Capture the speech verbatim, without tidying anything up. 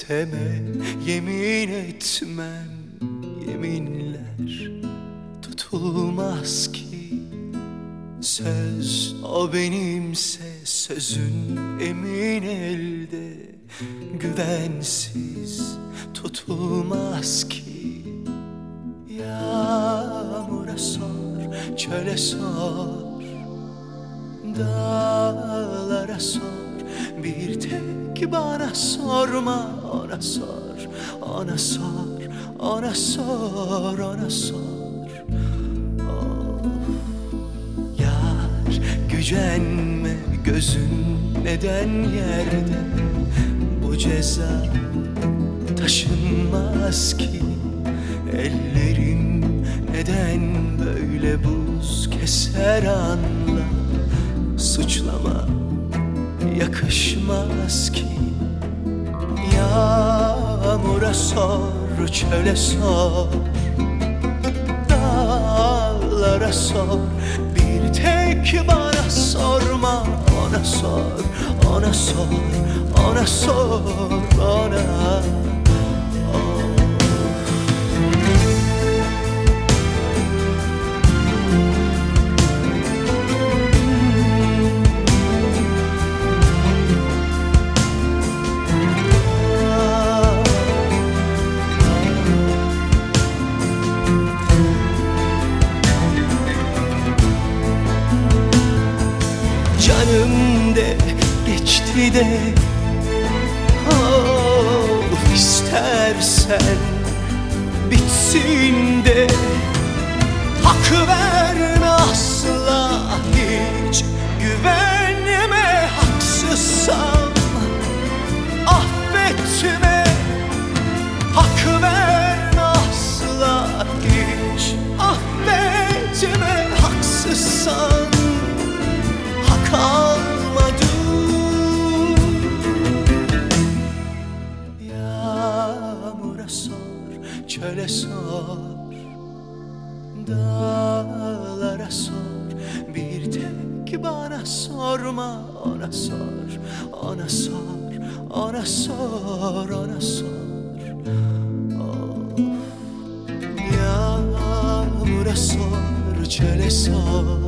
Kimseme yemin etmem, yeminler tutulmaz ki. Söz o benimse sözün emin elde, güvensiz tutulmaz ki. Yağmura sor, çöle sor, dağlara sor, bir tek bana sorma. Ona sor, ona sor, ona sor, ona sor. Of. Yar gücenme, gözün neden yerde? Bu ceza taşınmaz ki. Ellerim neden böyle buz keser anla. Suçlama yakışmaz ki. Yağmura sor, çöle sor, dağlara sor, bir tek bana sorma. Ona sor, ona sor, ona sor, ona. Canım de geçti de, of istersen bitsin de. Hak verme asla, hiç güvenme haksızsam. Affetme, hak verme asla, hiç affetme haksızsam. Kalmadım. Yağmura sor, çöle sor, dağlara sor, bir tek bana sorma. Ona sor, ona sor, ona sor, ona sor. Of. Yağmura sor, çöle sor,